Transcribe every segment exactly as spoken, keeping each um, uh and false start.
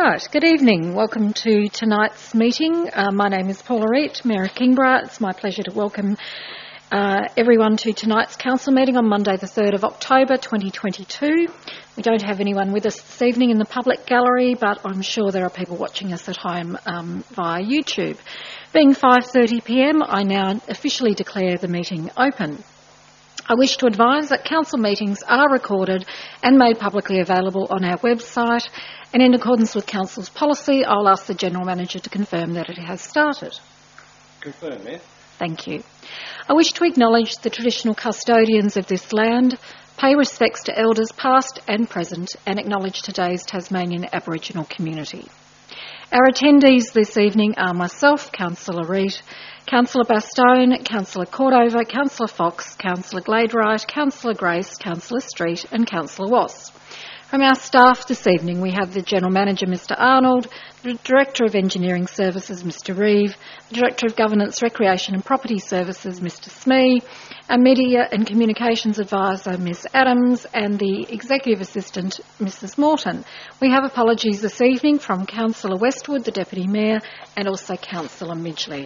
Right, good evening. Welcome to tonight's meeting. Uh, my name is Paula Reet, Mayor of Kingborough. It's my pleasure to welcome uh, everyone to tonight's council meeting on Monday the third of October twenty twenty-two. We don't have anyone with us this evening in the public gallery, but I'm sure there are people watching us at home um, via YouTube. Being five thirty p m, I now officially declare the meeting open. I wish to advise that council meetings are recorded and made publicly available on our website, and in accordance with council's policy, I'll ask the General Manager to confirm that it has started. Confirm, Mayor. Thank you. I wish to acknowledge the traditional custodians of this land, pay respects to elders past and present, and acknowledge today's Tasmanian Aboriginal community. Our attendees this evening are myself, Councillor Reet, Councillor Bastone, Councillor Cordova, Councillor Fox, Councillor Gladeright, Councillor Grace, Councillor Street and Councillor Wass. From our staff this evening we have the General Manager, Mr Arnold, the Director of Engineering Services, Mr Reeve, the Director of Governance, Recreation and Property Services, Mr Smee, our Media and Communications Advisor, Miss Adams, and the Executive Assistant, Missus Morton. We have apologies this evening from Councillor Westwood, the Deputy Mayor, and also Councillor Midgley.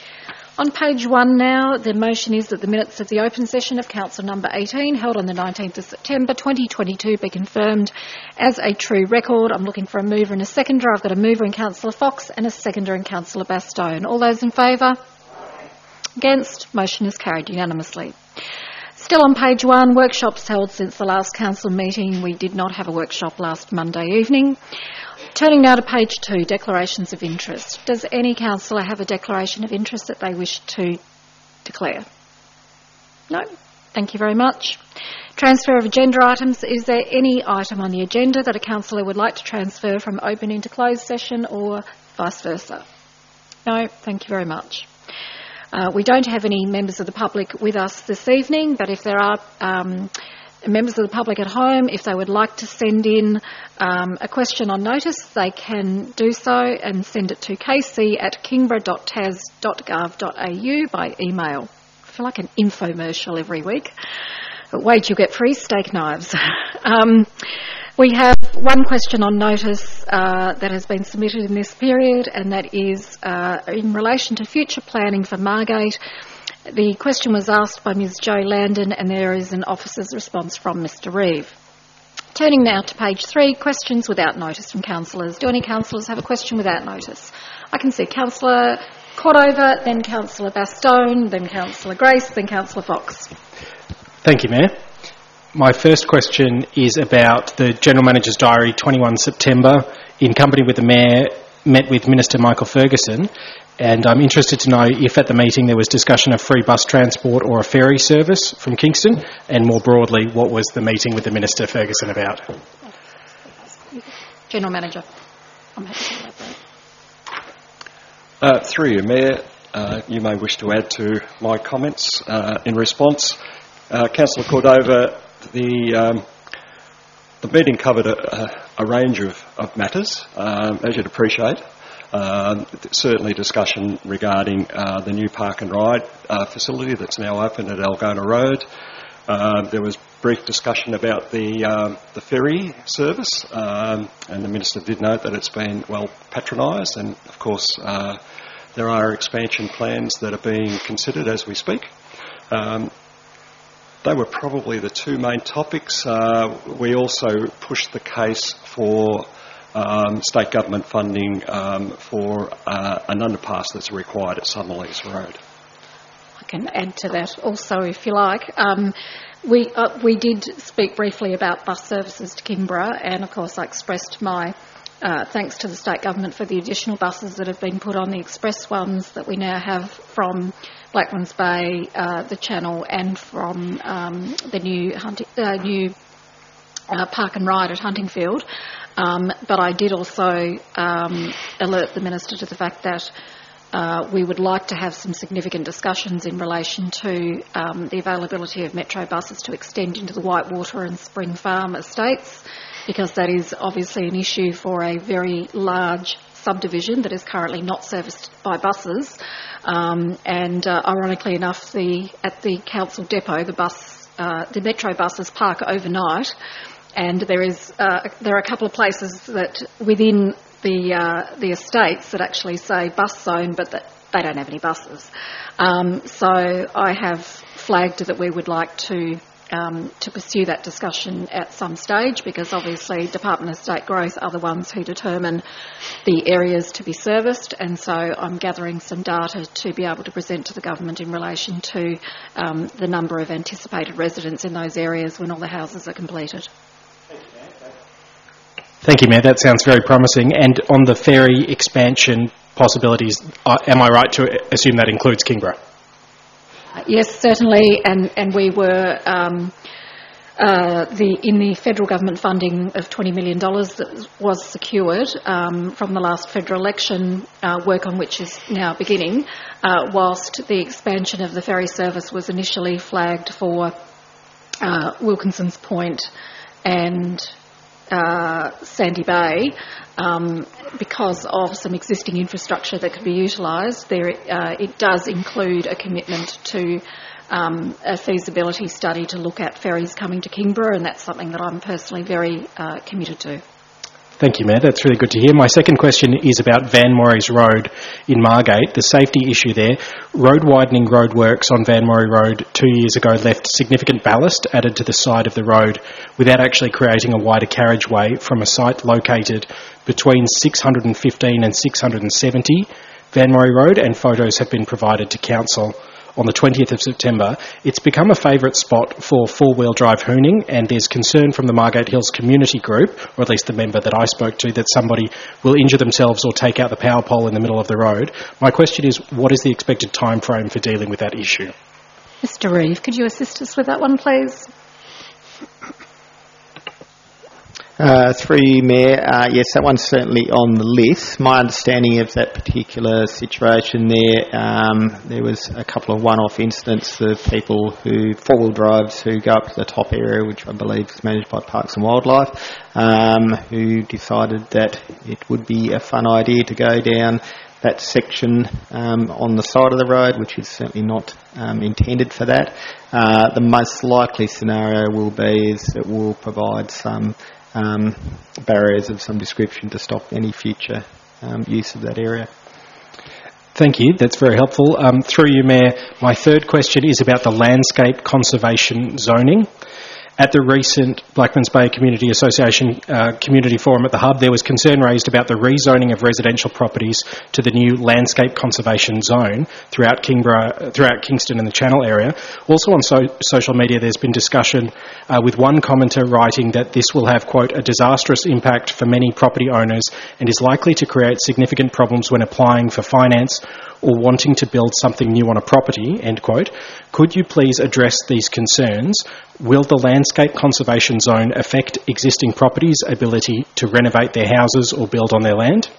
On page one now, the motion is that the minutes of the open session of Council number eighteen, held on the nineteenth of September twenty twenty-two, be confirmed as a true record. I'm looking for a mover and a seconder. I've got a mover in Councillor Fox and a seconder in Councillor Bastone. All those in favour? Against? Motion is carried unanimously. Still on page one, workshops held since the last council meeting. We did not have a workshop last Monday evening. Turning now to page two, declarations of interest. Does any councillor have a declaration of interest that they wish to declare? No? Thank you very much. Transfer of agenda items. Is there any item on the agenda that a councillor would like to transfer from open into closed session or vice versa? No? Thank you very much. Uh, we don't have any members of the public with us this evening, but if there are um, members of the public at home, if they would like to send in um, a question on notice, they can do so and send it to kc at kingborough dot tas dot gov dot a u by email. I feel like an infomercial every week. But wait, you'll get free steak knives. um, we have one question on notice uh, that has been submitted in this period, and that is uh, in relation to future planning for Margate. The question was asked by Miz Jo Landon, and there is an officer's response from Mr Reeve. Turning now to page three, questions without notice from councillors. Do any councillors have a question without notice? I can see Councillor Cordova, then Councillor Bastone, then Councillor Grace, then Councillor Fox. Thank you, Mayor. My first question is about the General Manager's diary, twenty-first of September, in company with the Mayor, met with Minister Michael Ferguson, and I'm interested to know if at the meeting there was discussion of free bus transport or a ferry service from Kingston, and more broadly, what was the meeting with the Minister Ferguson about? General Manager. I'm happy to elaborate. Uh, through you, Mayor, uh, you may wish to add to my comments uh, in response. Uh, Councillor Cordova, the um, the meeting covered a, a range of, of matters, um, as you'd appreciate. Um, certainly discussion regarding uh, the new park and ride uh, facility that's now open at Algona Road. Uh, there was brief discussion about the um, the ferry service, um, and the Minister did note that it's been well patronised, and of course uh, there are expansion plans that are being considered as we speak. Um, They were probably the two main topics. Uh, we also pushed the case for um, state government funding um, for uh, an underpass that's required at Summerlees Road. I can add to that also if you like. Um, we, uh, we did speak briefly about bus services to Kingborough, and of course I expressed my uh, thanks to the state government for the additional buses that have been put on, the express ones that we now have from Blackmans Bay, uh, the Channel, and from um, the new, hunting, uh, new uh, park and ride at Huntingfield. Um, but I did also um, alert the Minister to the fact that uh, we would like to have some significant discussions in relation to um, the availability of metro buses to extend into the Whitewater and Spring Farm estates, because that is obviously an issue for a very large subdivision that is currently not serviced by buses. Um, and uh, ironically enough, the at the council depot, the bus, uh, the metro buses park overnight, and there is uh, there are a couple of places that within the uh, the estates that actually say bus zone, but that they don't have any buses. Um, so I have flagged that we would like to um, to pursue that discussion at some stage, because obviously Department of State Growth are the ones who determine the areas to be serviced, and so I'm gathering some data to be able to present to the government in relation to um, the number of anticipated residents in those areas when all the houses are completed. Thank you, Mayor. That sounds very promising. And on the ferry expansion possibilities, uh, am I right to assume that includes Kingborough? Uh, yes, certainly, and, and we were um, uh, the in the federal government funding of twenty million dollars that was secured um, from the last federal election, uh, work on which is now beginning, uh, whilst the expansion of the ferry service was initially flagged for uh, Wilkinson's Point and Uh, Sandy Bay, um, because of some existing infrastructure that could be utilised. There, uh, it does include a commitment to um, a feasibility study to look at ferries coming to Kingborough, and that's something that I'm personally very uh, committed to. Thank you, Mayor. That's really good to hear. My second question is about Van Morrie's Road in Margate, the safety issue there. Road widening road works on Van Morrie Road two years ago left significant ballast added to the side of the road without actually creating a wider carriageway from a site located between six hundred fifteen and six hundred seventy Van Morrie Road, and photos have been provided to Council on the twentieth of September. It's become a favourite spot for four-wheel drive hooning, and there's concern from the Margate Hills community group, or at least the member that I spoke to, that somebody will injure themselves or take out the power pole in the middle of the road. My question is, what is the expected time frame for dealing with that issue? Mister Reeve, could you assist us with that one, please? Uh, through you, Mayor, uh, yes, that one's certainly on the list. My understanding of that particular situation there, um, there was a couple of one-off incidents of people who, four-wheel drives, who go up to the top area, which I believe is managed by Parks and Wildlife, um, who decided that it would be a fun idea to go down that section um, on the side of the road, which is certainly not um, intended for that. Uh, the most likely scenario will be is that we'll provide some Um, barriers of some description to stop any future um, use of that area. Thank you. That's very helpful. Um, through you, Mayor, my third question is about the landscape conservation zoning. At the recent Blackmans Bay Community Association uh, Community Forum at the Hub, there was concern raised about the rezoning of residential properties to the new landscape conservation zone throughout Kingborough, throughout Kingston and the Channel area. Also on so- social media, there's been discussion uh, with one commenter writing that this will have, quote, a disastrous impact for many property owners and is likely to create significant problems when applying for finance or wanting to build something new on a property, end quote. Could you please address these concerns? Will the landscape conservation zone affect existing properties' ability to renovate their houses or build on their land?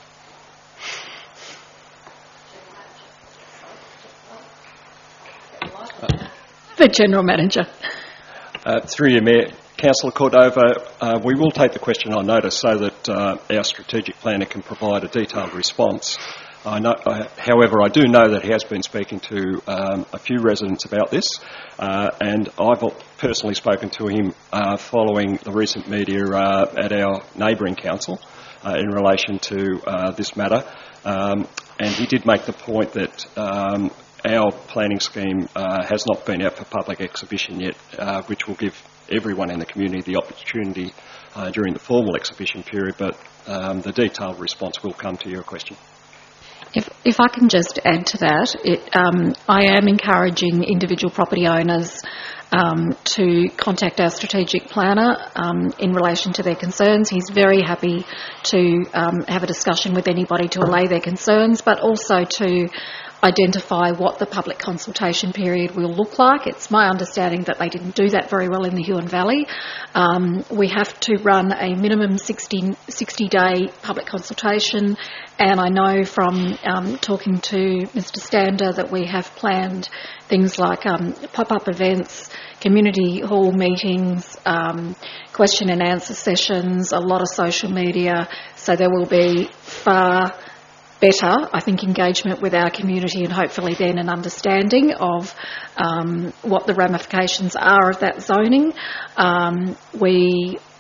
The General Manager. Uh, through you, Mayor. Councillor Cordova, uh, we will take the question on notice so that uh, our strategic planner can provide a detailed response. I know, uh, however, I do know that he has been speaking to um, a few residents about this, uh, and I've personally spoken to him uh, following the recent media uh, at our neighbouring council uh, in relation to uh, this matter, um, and he did make the point that um, our planning scheme uh, has not been out for public exhibition yet, uh, which will give everyone in the community the opportunity uh, during the formal exhibition period, but um, the detailed response will come to your question. If, if I can just add to that, it, um, I am encouraging individual property owners um, to contact our strategic planner um, in relation to their concerns. He's very happy to um, have a discussion with anybody to allay their concerns, but also to identify what the public consultation period will look like. It's my understanding that they didn't do that very well in the Huon Valley. Um, we have to run a minimum sixty, sixty-day public consultation, and I know from um, talking to Mister Stander that we have planned things like um, pop-up events, community hall meetings, um, question and answer sessions, a lot of social media, so there will be far better, I think, engagement with our community and hopefully then an understanding of um, what the ramifications are of that zoning. Um, we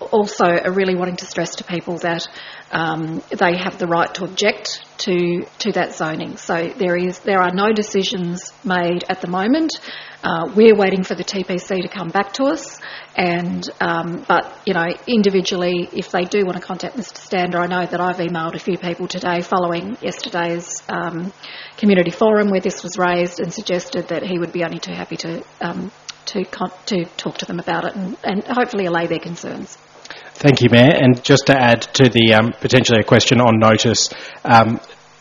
also are really wanting to stress to people that um, they have the right to object to to that zoning. So there is there are no decisions made at the moment. Uh, we're waiting for the T P C to come back to us, and um, but you know, individually, if they do want to contact Mister Stander, I know that I've emailed a few people today following yesterday's um, community forum where this was raised, and suggested that he would be only too happy to um, to con- to talk to them about it and, and hopefully allay their concerns. Thank you, Mayor. And just to add to the um, potentially a question on notice, um,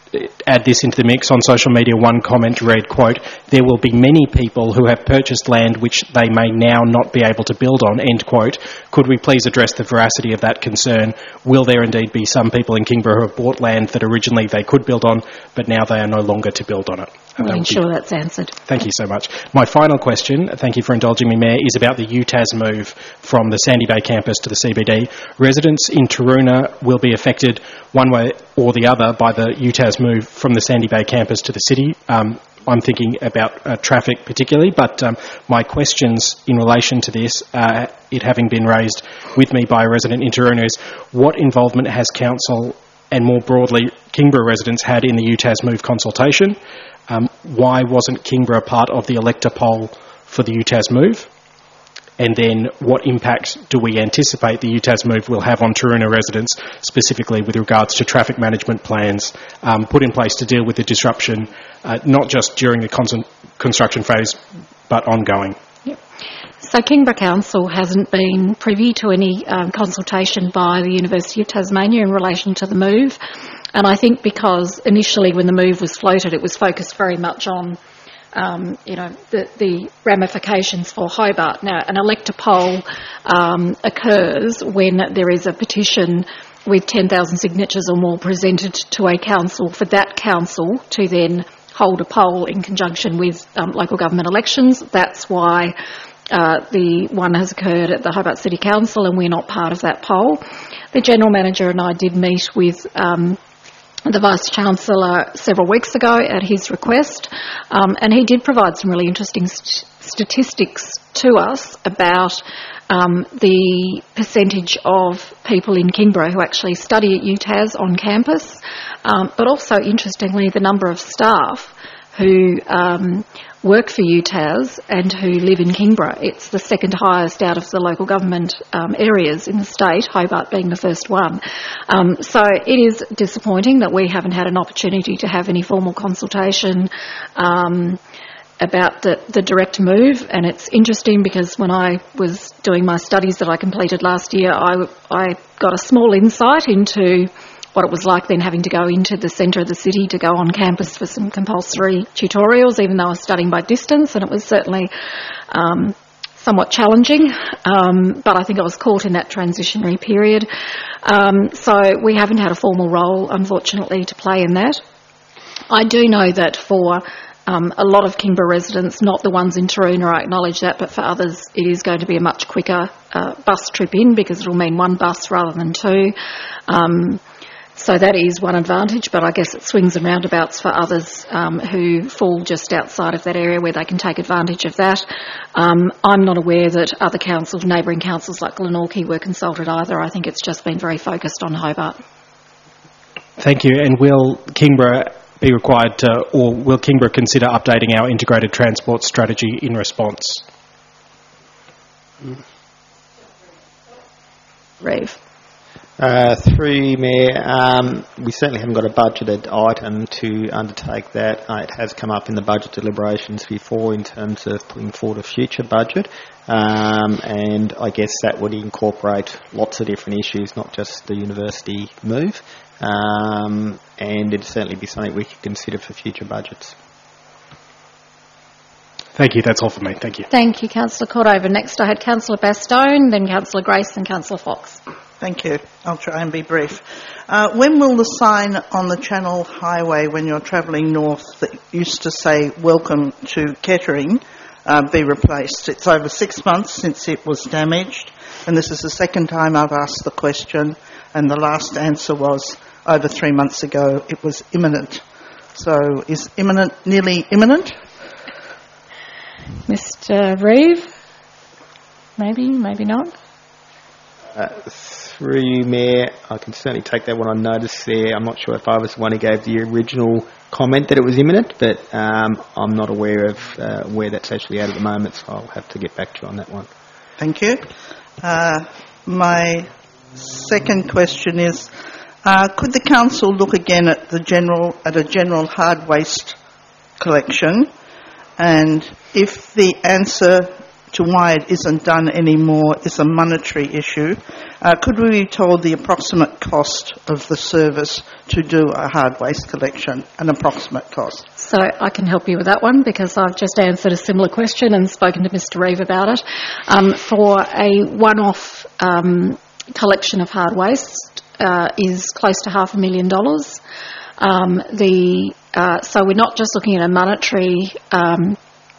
add this into the mix. On social media, one comment read, quote, "There will be many people who have purchased land which they may now not be able to build on," end quote. Could we please address the veracity of that concern? Will there indeed be some people in Kingborough who have bought land that originally they could build on, but now they are no longer to build on it? We'll ensure be... that's answered. Thank you so much. My final question, thank you for indulging me, Mayor, is about the U T A S move from the Sandy Bay campus to the C B D. Residents in Taroona will be affected one way or the other by the U T A S move from the Sandy Bay campus to the city. Um, I'm thinking about uh, traffic particularly, but um, my questions in relation to this, uh, it having been raised with me by a resident in Taroona, is what involvement has Council and more broadly Kingborough residents had in the U T A S move consultation? Um, why wasn't Kingborough part of the elector poll for the U T A S move? And then what impact do we anticipate the U T A S move will have on Taroona residents, specifically with regards to traffic management plans um, put in place to deal with the disruption, uh, not just during the con- construction phase, but ongoing? Yep. So Kingborough Council hasn't been privy to any um, consultation by the University of Tasmania in relation to the move. And I think because initially when the move was floated, it was focused very much on Um, you know, the, the ramifications for Hobart. Now, an elector poll um, occurs when there is a petition with ten thousand signatures or more presented to a council for that council to then hold a poll in conjunction with um, local government elections. That's why uh, the one has occurred at the Hobart City Council, and we're not part of that poll. The General Manager and I did meet with um, the Vice-Chancellor several weeks ago at his request, um, and he did provide some really interesting st- statistics to us about um, the percentage of people in Kingborough who actually study at U T A S on campus, um, but also, interestingly, the number of staff who um, work for U T A S and who live in Kingborough. It's the second highest out of the local government um, areas in the state, Hobart being the first one. Um, so it is disappointing that we haven't had an opportunity to have any formal consultation um, about the, the direct move. And it's interesting because when I was doing my studies that I completed last year, I, I got a small insight into what it was like then having to go into the centre of the city to go on campus for some compulsory tutorials, even though I was studying by distance, and it was certainly um, somewhat challenging, um, but I think I was caught in that transitionary period. Um, so we haven't had a formal role, unfortunately, to play in that. I do know that for Um, a lot of Kingborough residents, not the ones in Taroona, I acknowledge that, but for others it is going to be a much quicker uh, bus trip in because it'll mean one bus rather than two. Um, so that is one advantage, but I guess it swings and roundabouts for others um, who fall just outside of that area where they can take advantage of that. Um, I'm not aware that other councils, neighbouring councils like Glenorchy, were consulted either. I think it's just been very focused on Hobart. Thank you. And will Kingborough be required to, or will Kingborough consider updating our integrated transport strategy in response? Reeve. Uh, through Mayor, um, we certainly haven't got a budgeted item to undertake that. Uh, it has come up in the budget deliberations before in terms of putting forward a future budget, um, and I guess that would incorporate lots of different issues, not just the university move. Um, and it'd certainly be something we could consider for future budgets. Thank you. That's all for me. Thank you. Thank you, Councillor Cordova. Next I had Councillor Bastone, then Councillor Grace and Councillor Fox. Thank you. I'll try and be brief. Uh, when will the sign on the Channel Highway when you're travelling north that used to say welcome to Kettering uh, be replaced? It's over six months since it was damaged, and this is the second time I've asked the question, and the last answer was over three months ago it was imminent. So is imminent nearly imminent? Mister Reeve? Maybe, maybe not. Uh, through you, Mayor, I can certainly take that one on notice there. I'm not sure if I was the one who gave the original comment that it was imminent, but um, I'm not aware of uh, where that's actually at at the moment, so I'll have to get back to you on that one. Thank you. Uh, my second question is, uh, could the council look again at the general at a general hard waste collection, and if the answer to why it isn't done anymore is a monetary issue, uh, could we be told the approximate cost of the service to do a hard waste collection, an approximate cost? So I can help you with that one because I've just answered a similar question and spoken to Mister Reeve about it. Um, for a one-off um, collection of hard waste uh, is close to half a million dollars. Um, the uh, so we're not just looking at a monetary um,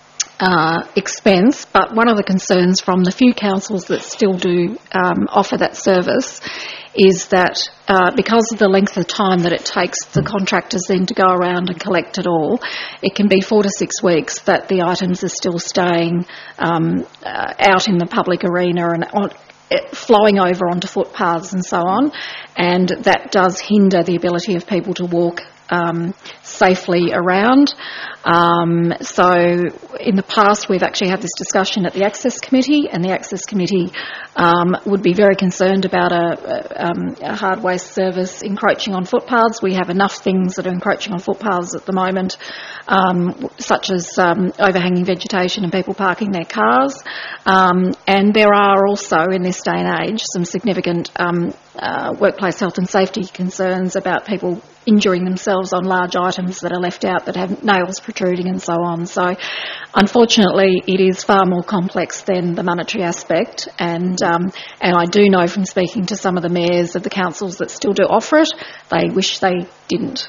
Uh, expense, but one of the concerns from the few councils that still do um, offer that service is that uh, because of the length of time that it takes the contractors then to go around and collect it all, it can be four to six weeks that the items are still staying um, uh, out in the public arena and on, flowing over onto footpaths and so on, and that does hinder the ability of people to walk um, safely around. Um, so in the past we've actually had this discussion at the Access Committee, and the Access Committee um, would be very concerned about a, a, um, a hard waste service encroaching on footpaths. We have enough things that are encroaching on footpaths at the moment, um, such as um, overhanging vegetation and people parking their cars. Um, and there are also, in this day and age, some significant um, uh, workplace health and safety concerns about people injuring themselves on large items that are left out that have nails protruding and so on. So unfortunately it is far more complex than the monetary aspect, and um, and I do know from speaking to some of the mayors of the councils that still do offer it, they wish they didn't.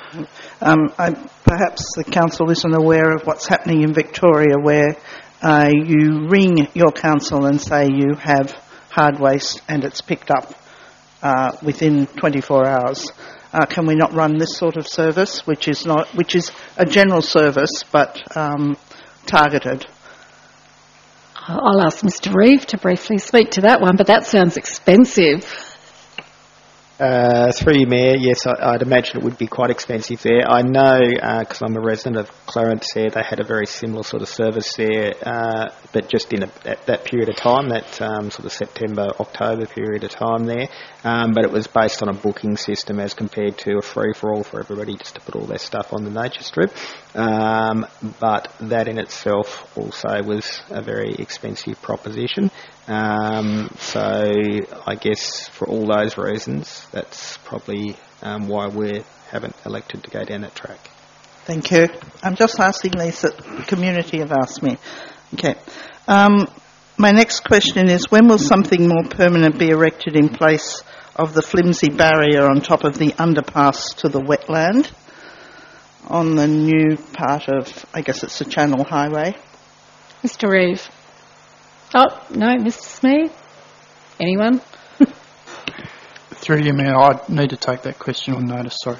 Um, I, perhaps the council isn't aware of what's happening in Victoria, where uh, you ring your council and say you have hard waste and it's picked up uh, within twenty-four hours. Uh, can we not run this sort of service, which is not, which is a general service but um, targeted? I'll ask Mister Reeve to briefly speak to that one, but that sounds expensive. Uh, through you, Mayor, yes, I, I'd imagine it would be quite expensive there. I know, because uh, I'm a resident of Clarence there, they had a very similar sort of service there, uh, but just in a, at that period of time, that um, sort of September, October period of time there. Um, but it was based on a booking system as compared to a free-for-all for everybody just to put all their stuff on the nature strip. Um, but that in itself also was a very expensive proposition. Um, so I guess for all those reasons, that's probably um, why we haven't elected to go down that track. Thank you. I'm just asking these that the community have asked me. Okay. Um, my next question is, when will something more permanent be erected in place of the flimsy barrier on top of the underpass to the wetland on the new part of, I guess it's the Channel Highway? Mister Reeve. Oh, no, Mister Smee? Anyone? Through you, Mayor, I need to take that question on notice, sorry.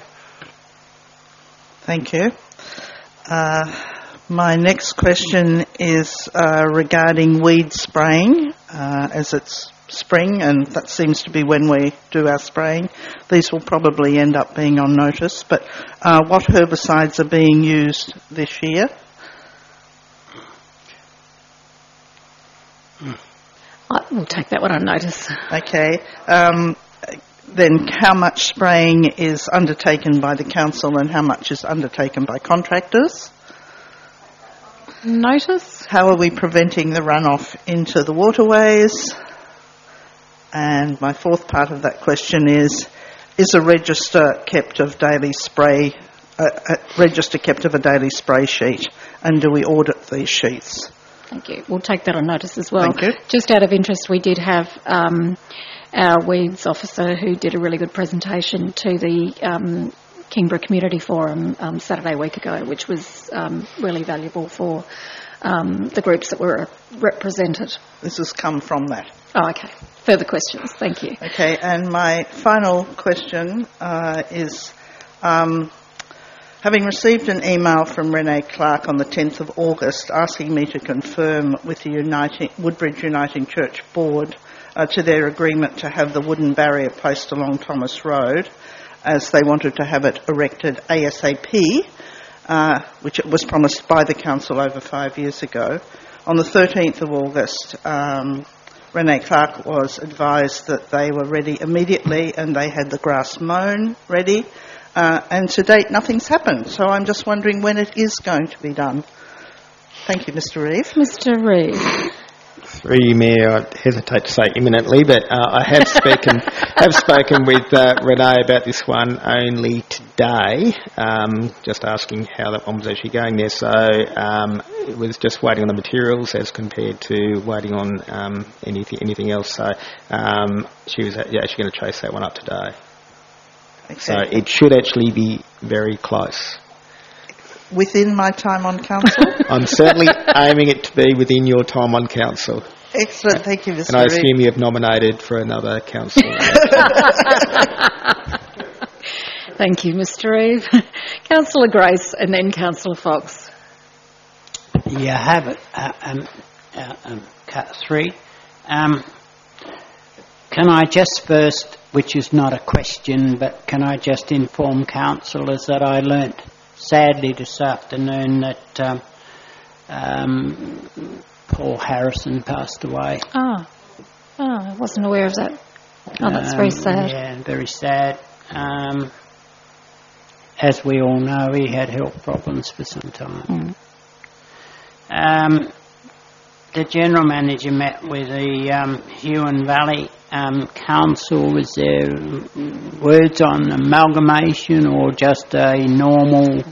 Thank you. Uh, my next question is uh, regarding weed spraying, uh, as it's spring, and that seems to be when we do our spraying. These will probably end up being on notice, but uh, what herbicides are being used this year? I will take that one on notice. Okay. Um, then how much spraying is undertaken by the council and how much is undertaken by contractors? Notice. How are we preventing the runoff into the waterways? And my fourth part of that question is, is a register kept of daily spray, uh, a register kept of a daily spray sheet, and do we audit these sheets? Thank you. We'll take that on notice as well. Thank you. Just out of interest, we did have um, our weeds officer who did a really good presentation to the um, Kingborough Community Forum um, Saturday week ago, which was um, really valuable for um, the groups that were represented. This has come from that. Oh, okay. Further questions. Thank you. Okay, and my final question uh, is, um, having received an email from Renee Clark on the tenth of August asking me to confirm with the Uniting, Woodbridge Uniting Church Board uh, to their agreement to have the wooden barrier placed along Thomas Road, as they wanted to have it erected ASAP, uh, which it was promised by the council over five years ago. On the thirteenth of August, um, Renee Clark was advised that they were ready immediately and they had the grass mown ready. Uh, and to date, nothing's happened. So I'm just wondering when it is going to be done. Thank you, Mister Reeve. Mister Reeve. Through you, Mayor, I hesitate to say imminently, but uh, I have spoken have spoken with uh, Renee about this one only today, um, just asking how that one was actually going there. So um, it was just waiting on the materials as compared to waiting on um, anything anything else. So um, she was yeah, actually going to chase that one up today. Okay. So it should actually be very close. Within my time on council? I'm certainly aiming it to be within your time on council. Excellent, thank you, Mister And I Reeve. assume you have nominated for another council. Thank you, Mister Reeve. Councillor Grace and then Councillor Fox. You have it, uh, um, uh, um, cut three. Um, can I just first, which is not a question, but can I just inform councillors that I learnt sadly this afternoon that um, um, Paul Harrison passed away. Ah, oh, I wasn't aware of that. Oh, that's very Um, sad. Yeah, very sad. Um, as we all know, he had health problems for some time. Mm. Um, the General Manager met with the um, Huon Valley um, Council. Was there words on amalgamation or just a normal...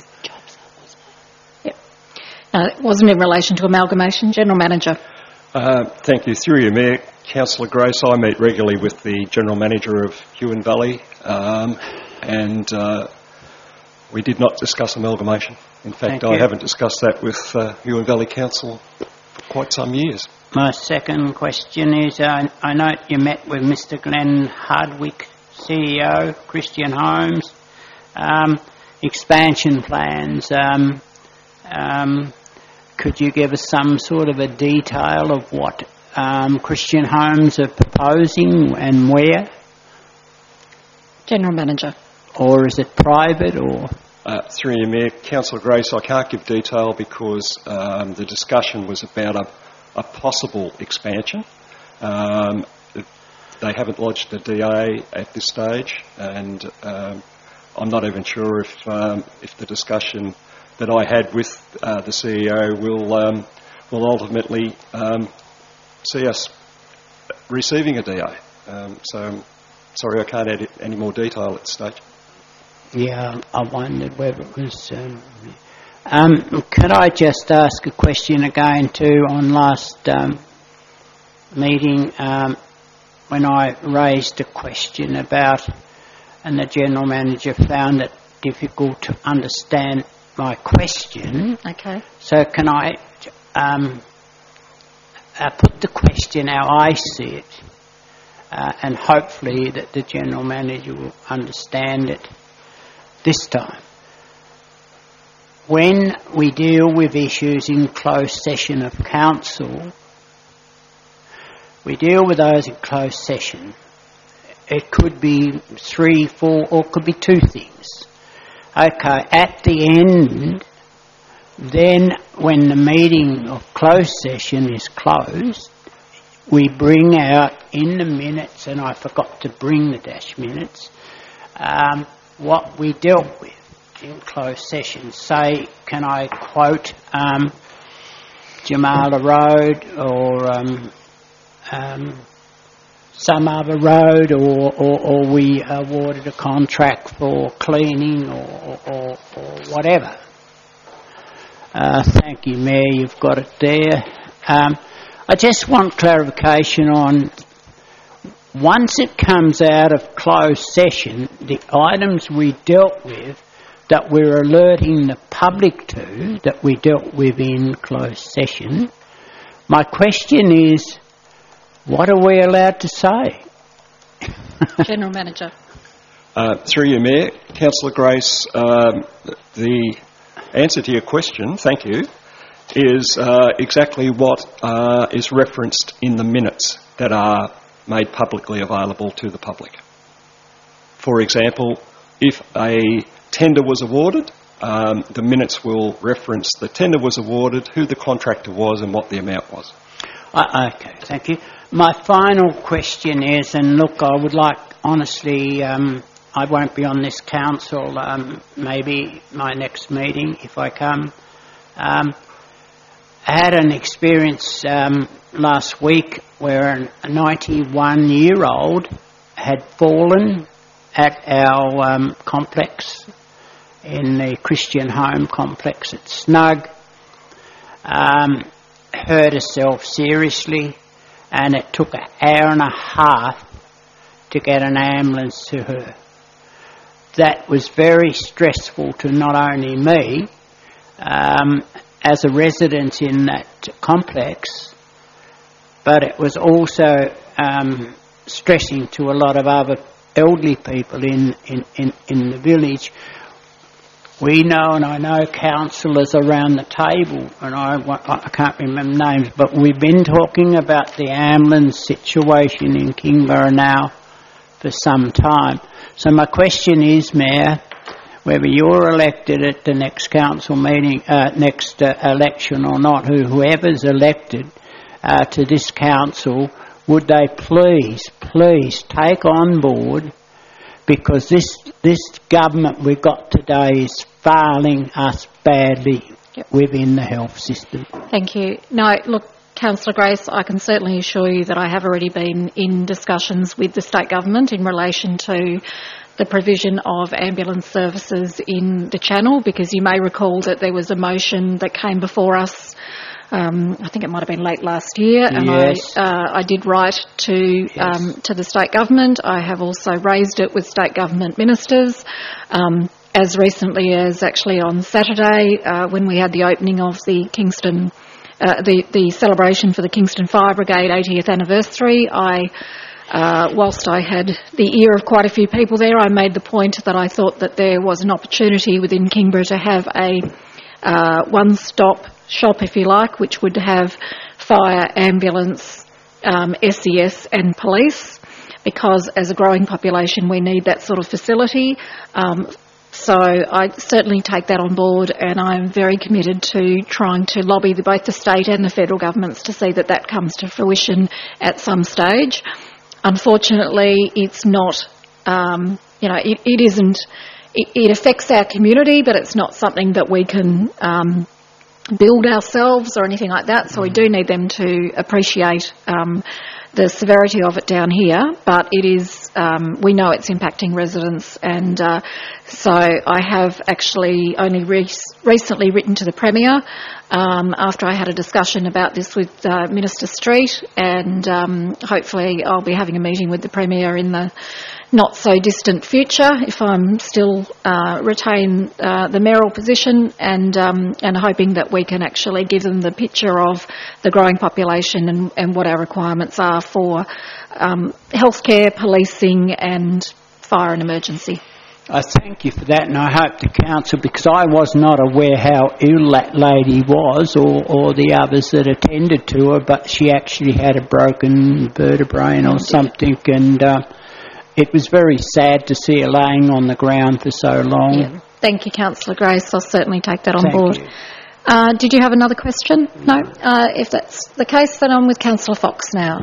Yep. No, it wasn't in relation to amalgamation. General Manager. Uh, thank you. Through you, Mayor. Councillor Grace, I meet regularly with the General Manager of Huon Valley, um, and uh, we did not discuss amalgamation. In fact, Thank I you. haven't discussed that with uh, Huon Valley Council for quite some years. My second question is, uh, I note you met with Mister Glenn Hardwick, C E O, Christian Homes, um, expansion plans. Um, um, could you give us some sort of a detail of what um, Christian Homes are proposing and where? General Manager. Or is it private or...? Uh, through you, Mayor. Councillor Grace, I can't give detail because um, the discussion was about a, a possible expansion. Um, they haven't lodged a D A at this stage, and um, I'm not even sure if um, if the discussion that I had with uh, the C E O will um, will ultimately um, see us receiving a D A. Um, so, sorry, I can't add any more detail at this stage. Yeah, I wondered whether it was... Um, um, could I just ask a question again too on last um, meeting um, when I raised a question about, and the General Manager found it difficult to understand my question. Okay. So can I um, uh, put the question how I see it, uh, and hopefully that the General Manager will understand it this time. When we deal with issues in closed session of council, we deal with those in closed session. It could be three, four, or it could be two things. Okay, at the end, then when the meeting of closed session is closed, we bring out in the minutes, and I forgot to bring the dash minutes, um, what we dealt with in closed session. Say, can I quote um, Jamala Road or um, um, some other road, or, or, or we awarded a contract for cleaning or, or, or whatever. Uh, thank you, Mayor, you've got it there. Um, I just want clarification on, once it comes out of closed session, the items we dealt with that we're alerting the public to, that we dealt with in closed session, my question is, what are we allowed to say? General Manager. Uh, through you, Mayor. Councillor Grace, um, the answer to your question, thank you, is uh, exactly what uh, is referenced in the minutes that are made publicly available to the public. For example, if a tender was awarded, um, the minutes will reference the tender was awarded, who the contractor was and what the amount was. Uh, okay, thank you. My final question is, and look, I would like, honestly, um, I won't be on this council, um, maybe my next meeting if I come. Um, I had an experience um, last week where a ninety-one-year-old had fallen at our um, complex, in the Christian Home complex at Snug, um, hurt herself seriously, and it took an hour and a half to get an ambulance to her. That was very stressful to not only me, um, as a resident in that complex, but it was also um, stressing to a lot of other elderly people in, in, in, in the village. We know, and I know councillors around the table, and I, I can't remember names, but we've been talking about the ambulance situation in Kingborough now for some time. So my question is, Mayor, whether you're elected at the next council meeting, uh, next uh, election or not, who, whoever's elected uh, to this council, would they please, please take on board, because this this government we've got today is failing us badly yep. within the health system. Thank you. No, look, Councillor Grace, I can certainly assure you that I have already been in discussions with the state government in relation to the provision of ambulance services in the Channel, because you may recall that there was a motion that came before us, um, I think it might have been late last year, and yes. I, uh, I did write to yes. um, to the state government. I have also raised it with state government ministers. Um, as recently as actually on Saturday, uh, when we had the opening of the Kingston, uh, the, the celebration for the Kingston Fire Brigade eightieth anniversary, I, uh, whilst I had the ear of quite a few people there, I made the point that I thought that there was an opportunity within Kingborough to have a uh, one-stop shop, if you like, which would have fire, ambulance, um, S E S and police, because as a growing population we need that sort of facility. Um, So I certainly take that on board, and I'm very committed to trying to lobby the, both the state and the federal governments to see that that comes to fruition at some stage. Unfortunately, it's not, um, you know, it, it isn't, it, it affects our community, but it's not something that we can um, build ourselves or anything like that. So we do need them to appreciate um, the severity of it down here, but it is, um, we know it's impacting residents, and uh, so I have actually only re- recently written to the Premier um, after I had a discussion about this with uh, Minister Street, and um, hopefully I'll be having a meeting with the Premier in the not so distant future if I'm still uh, retain uh, the mayoral position, and um, and hoping that we can actually give them the picture of the growing population and, and what our requirements are for um, healthcare, policing and fire and emergency. I thank you for that, and I hope the council, because I was not aware how ill that lady was, or, or the others that attended to her, but she actually had a broken vertebrae or something, and uh, it was very sad to see her laying on the ground for so long. Yeah. Thank you, Councillor Grace. I'll certainly take that on Thank board. you. Uh, did you have another question? No? Uh, if that's the case, then I'm with Councillor Fox now.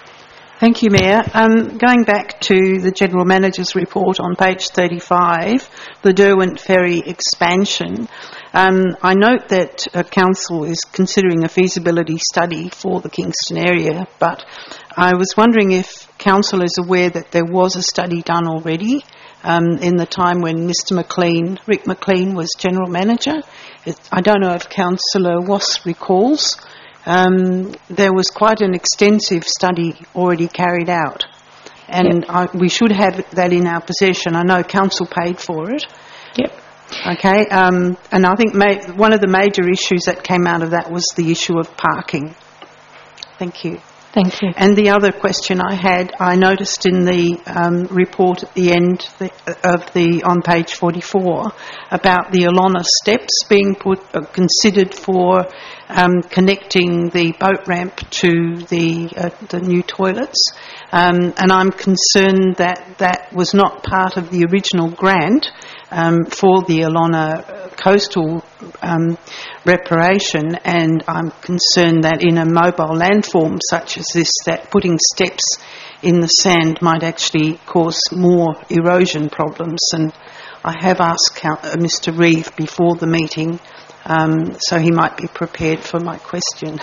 Thank you, Mayor. Um, going back to the General Manager's report on page thirty-five, the Derwent Ferry expansion, um, I note that uh, Council is considering a feasibility study for the Kingston area, but I was wondering if Council is aware that there was a study done already um, in the time when Mister McLean, Rick McLean, was General Manager. It, I don't know if Councillor Wass recalls. Um, there was quite an extensive study already carried out, and yep. I, we should have that in our possession. I know Council paid for it. Yep. Okay, um, and I think ma- one of the major issues that came out of that was the issue of parking. Thank you. Thank you. And the other question I had, I noticed in the um, report at the end the, of the on page forty-four about the Alona steps being put uh, considered for um, connecting the boat ramp to the uh, the new toilets, um, and I'm concerned that that was not part of the original grant um, for the Alona coastal um, reparation, and I'm concerned that in a mobile landform such as this, that putting steps in the sand might actually cause more erosion problems. And I have asked Count, uh, Mister Reeve before the meeting, um, so he might be prepared for my question.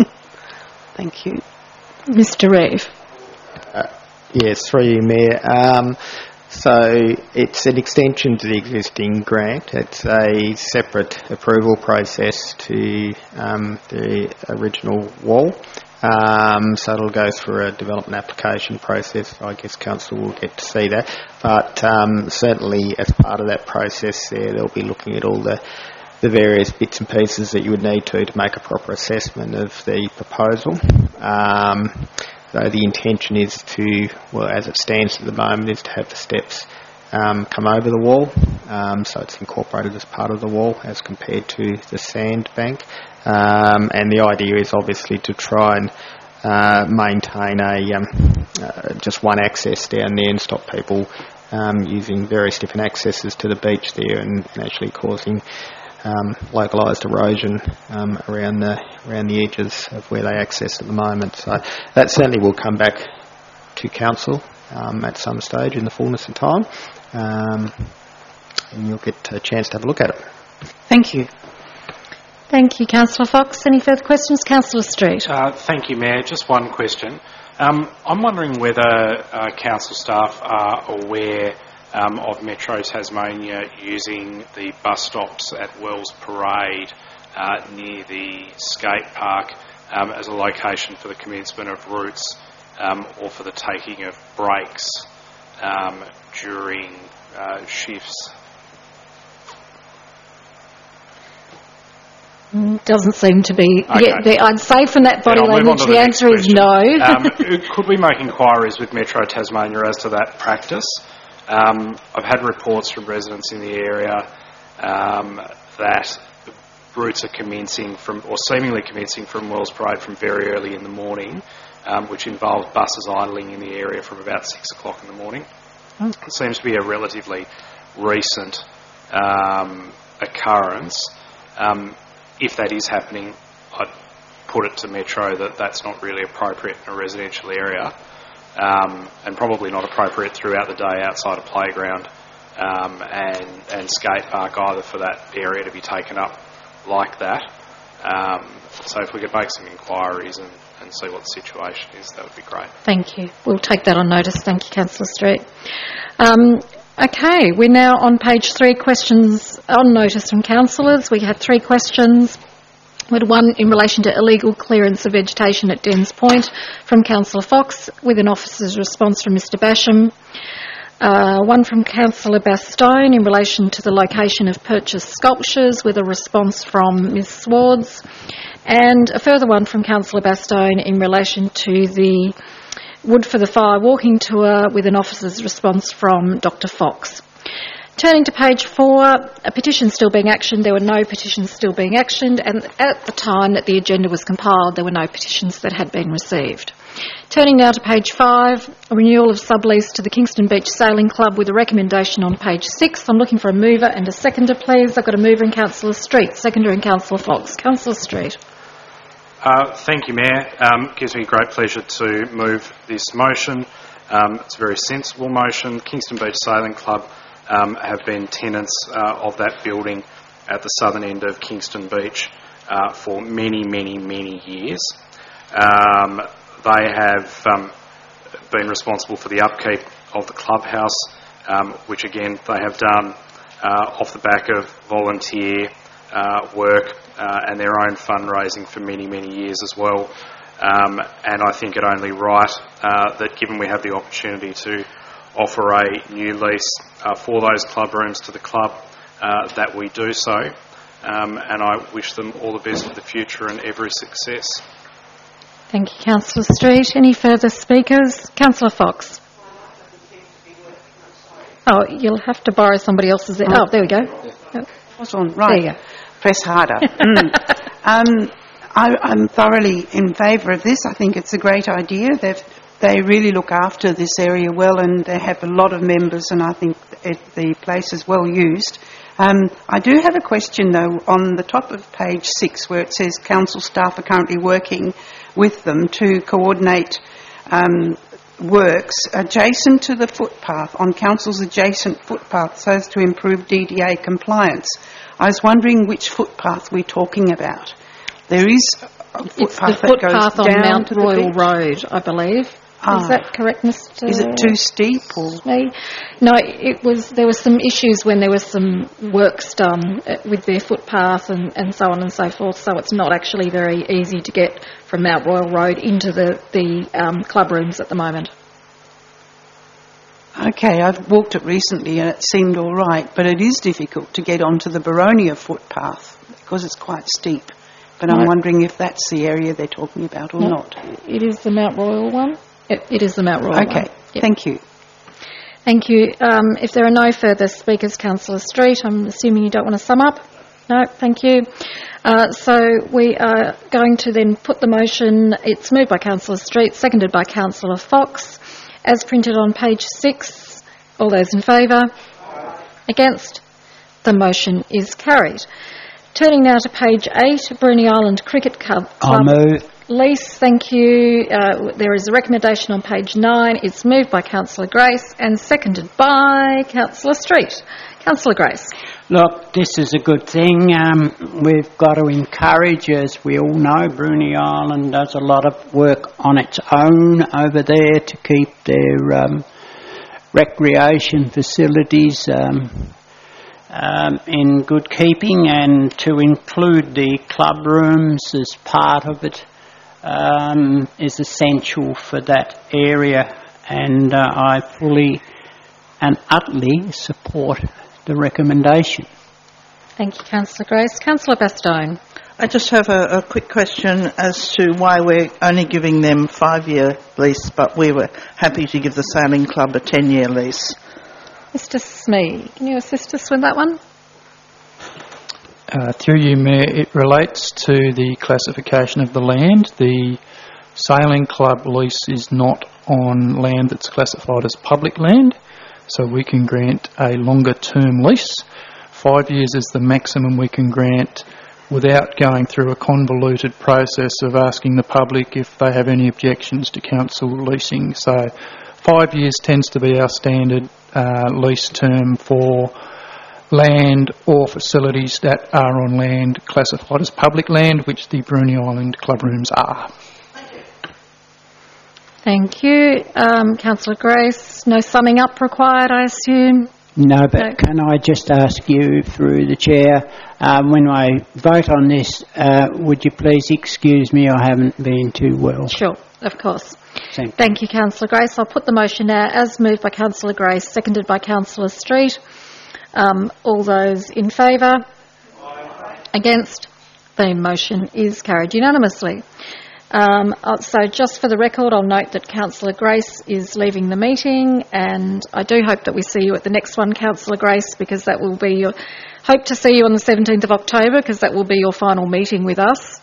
Thank you. Mister Reeve. Uh, yes, through you, Mayor. Um, So it's an extension to the existing grant. It's a separate approval process to um, the original wall. Um, so it'll go through a development application process. I guess Council will get to see that. But um, certainly as part of that process there, they'll be looking at all the, the various bits and pieces that you would need to to make a proper assessment of the proposal. Um, So the intention is to, well, as it stands at the moment, is to have the steps um, come over the wall, um, so it's incorporated as part of the wall as compared to the sand bank. Um, and the idea is obviously to try and uh, maintain a um, uh, just one access down there and stop people um, using various different accesses to the beach there and, and actually causing Um, localised erosion um, around the around the edges of where they access at the moment. So that certainly will come back to Council um, at some stage in the fullness of time, um, and you'll get a chance to have a look at it. Thank you. Thank you, Councillor Fox. Any further questions? Councillor Street. Uh, thank you, Mayor. Just one question. Um, I'm wondering whether uh, Council staff are aware Um, of Metro Tasmania using the bus stops at Wells Parade uh, near the skate park um, as a location for the commencement of routes um, or for the taking of breaks um, during uh, shifts. Doesn't seem to be. Okay. Yeah, the, I'd say from that body Then I'll move on language, to the, the answer next is no. um, could we make inquiries with Metro Tasmania as to that practice? Um, I've had reports from residents in the area um, that routes are commencing from, or seemingly commencing from Wells Parade from very early in the morning, um, which involve buses idling in the area from about six o'clock in the morning. Mm. It seems to be a relatively recent um, occurrence. Um, if that is happening, I'd put it to Metro that that's not really appropriate in a residential area. Um, and probably not appropriate throughout the day outside a playground um, and, and skate park either for that area to be taken up like that. Um, so if we could make some inquiries and, and see what the situation is, that would be great. Thank you. We'll take that on notice. Thank you, Councillor Street. Um, okay, we're now on page three, questions on notice from councillors. We had three questions. We had one in relation to illegal clearance of vegetation at Dens Point from Councillor Fox, with an officer's response from Mister Basham. Uh, one from Councillor Bastone in relation to the location of purchased sculptures, with a response from Miz Swards. And a further one from Councillor Bastone in relation to the Wood for the Fire walking tour, with an officer's response from Doctor Fox. Turning to page four, a petition still being actioned. There were no petitions still being actioned, and at the time that the agenda was compiled, there were no petitions that had been received. Turning now to page five, a renewal of sublease to the Kingston Beach Sailing Club, with a recommendation on page six. I'm looking for a mover and a seconder, please. I've got a mover in Councillor Street, seconder in Councillor Fox. Councillor Street. Uh, thank you, Mayor. Um, it gives me great pleasure to move this motion. Um, it's a very sensible motion. Kingston Beach Sailing Club Um, have been tenants uh, of that building at the southern end of Kingston Beach uh, for many, many, many years. Um, they have um, been responsible for the upkeep of the clubhouse, um, which again they have done uh, off the back of volunteer uh, work uh, and their own fundraising for many, many years as well. Um, and I think it only right uh, that given we have the opportunity to offer a new lease uh, for those club rooms to the club, uh, that we do so. Um, and I wish them all the best for the future and every success. Thank you, Councillor Street. Any further speakers? Councillor Fox. Oh, you'll have to borrow somebody else's. Oh, there we go. What's on? Right. There you go. Press harder. mm. um, I, I'm thoroughly in favour of this. I think it's a great idea. That they really look after this area well, and they have a lot of members, and I think it, the place is well used. Um, I do have a question, though, on the top of page six, where it says council staff are currently working with them to coordinate um, works adjacent to the footpath, on council's adjacent footpath, so as to improve D D A compliance. I was wondering which footpath we're talking about. There is a footpath, it's the that footpath goes on down Mount to the Royal beach. Road, I believe. Ah. Is that correct, Mister Is it too steep? Or? Me? No, it was. There were some issues when there was some works done uh, with their footpath and, and so on and so forth. So it's not actually very easy to get from Mount Royal Road into the the um, club rooms at the moment. Okay, I've walked it recently and it seemed all right, but it is difficult to get onto the Baronia footpath because it's quite steep. But I'm Right. wondering if that's the area they're talking about or No, not. It is the Mount Royal one. It, it is the Mount Royal one. Okay, Yep. thank you. Thank you. Um, if there are no further speakers, Councillor Street, I'm assuming you don't want to sum up? No, thank you. Uh, so we are going to then put the motion. It's moved by Councillor Street, seconded by Councillor Fox, as printed on page six. All those in favour? Against? The motion is carried. Turning now to page eight, Bruny Island Cricket Club. I'll move. Lease, thank you. Uh, there is a recommendation on page nine. It's moved by Councillor Grace and seconded by Councillor Street. Councillor Grace. Look, this is a good thing. Um, we've got to encourage, as we all know, Bruny Island does a lot of work on its own over there to keep their um, recreation facilities um, um, in good keeping, and to include the club rooms as part of it um, is essential for that area, and uh, I fully and utterly support the recommendation. Thank you, Councillor Grace. Councillor Bastone. I just have a, a quick question as to why we're only giving them five-year lease, but we were happy to give the Sailing Club a ten-year lease. Mister Smee, can you assist us with that one? Uh, through you, Mayor, it relates to the classification of the land. The Sailing Club lease is not on land that's classified as public land, so we can grant a longer term lease. Five years is the maximum we can grant without going through a convoluted process of asking the public if they have any objections to council leasing. So five years tends to be our standard uh, lease term for land or facilities that are on land classified as public land, which the Bruny Island club rooms are. Thank you. Um, Councillor Grace, no summing up required, I assume? No, but No. can I just ask you through the chair, um, when I vote on this, uh, would you please excuse me, I haven't been too well. Sure, of course. Thank you. Thank you, Councillor Grace. I'll put the motion now as moved by Councillor Grace, seconded by Councillor Street. Um, all those in favour? Against? The motion is carried unanimously. Um, uh, so just for the record, I'll note that Councillor Grace is leaving the meeting, and I do hope that we see you at the next one, Councillor Grace, because that will be your... Hope to see you on the seventeenth of October, because that will be your final meeting with us.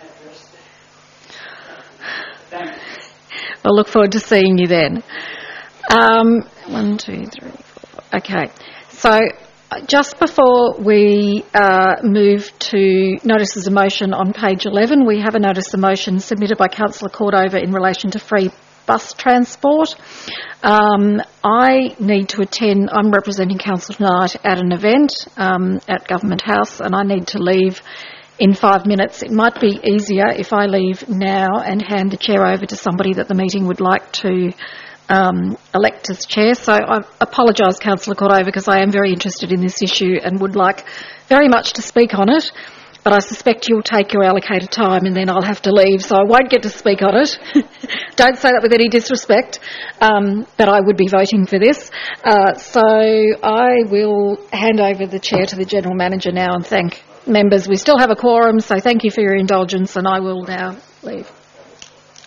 I'll look forward to seeing you then. Um, one, two, three, four. Okay. So uh, just before we uh, move to notices of motion on page eleven, we have a notice of motion submitted by Councillor Cordova in relation to free bus transport. Um, I need to attend, I'm representing Council tonight at an event um, at Government House, and I need to leave in five minutes. It might be easier if I leave now and hand the chair over to somebody that the meeting would like to um, elect as chair. So I apologise, Councillor Cordova, because I am very interested in this issue and would like very much to speak on it. But I suspect you'll take your allocated time and then I'll have to leave, so I won't get to speak on it. Don't say that with any disrespect, um, but I would be voting for this. Uh, so I will hand over the chair to the General Manager now and thank members. We still have a quorum, so thank you for your indulgence, and I will now leave.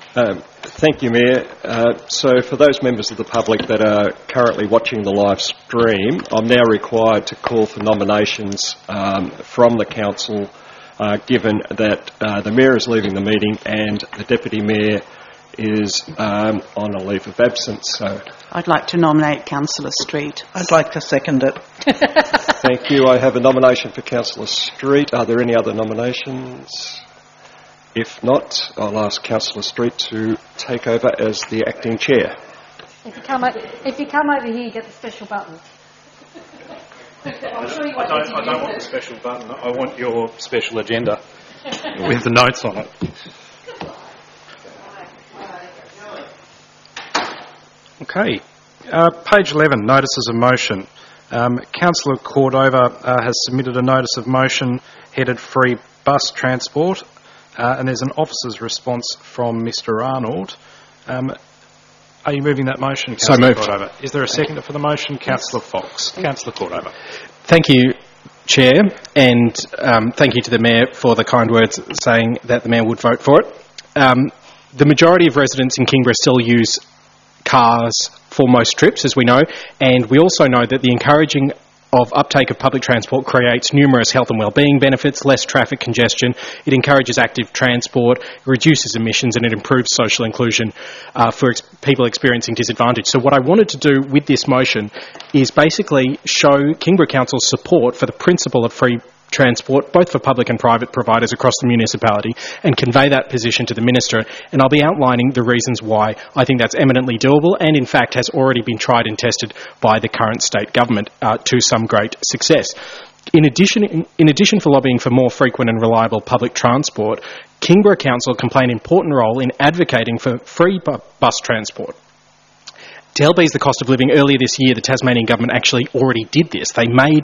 Um, thank you, Mayor. Uh, so for those members of the public that are currently watching the live stream, I'm now required to call for nominations um, from the Council, uh, given that uh, the Mayor is leaving the meeting and the Deputy Mayor is um, on a leave of absence. So I'd like to nominate Councillor Street. I'd like to second it. thank you. I have a nomination for Councillor Street. Are there any other nominations? If not, I'll ask Councillor Street to take over as the acting chair. If you come, over, if you come over here, you get the special button. I'm sure you won't I don't, I don't want the special button. I want your special agenda with the notes on it. Okay. Uh, page eleven, notices of motion. Um, Councillor Cordova uh, has submitted a notice of motion headed free bus transport. Uh, and there's an officer's response from Mister Arnold. Um, are you moving that motion, So Councillor moved. Cordova? Is there a seconder for the motion? Councillor Fox. Councillor Cordova. Thank you, Chair, and um, thank you to the Mayor for the kind words saying that the Mayor would vote for it. Um, the majority of residents in Kingborough still use cars for most trips, as we know, and we also know that the encouraging of uptake of public transport creates numerous health and wellbeing benefits, less traffic congestion, it encourages active transport, it reduces emissions, and it improves social inclusion uh, for ex- people experiencing disadvantage. So what I wanted to do with this motion is basically show Kingborough Council's support for the principle of free transport, both for public and private providers across the municipality, and convey that position to the Minister. And I'll be outlining the reasons why I think that's eminently doable and, in fact, has already been tried and tested by the current state government uh, to some great success. In addition, in, in addition for lobbying for more frequent and reliable public transport, Kingborough Council can play an important role in advocating for free bu- bus transport. To help ease the cost of living, earlier this year the Tasmanian government actually already did this. They made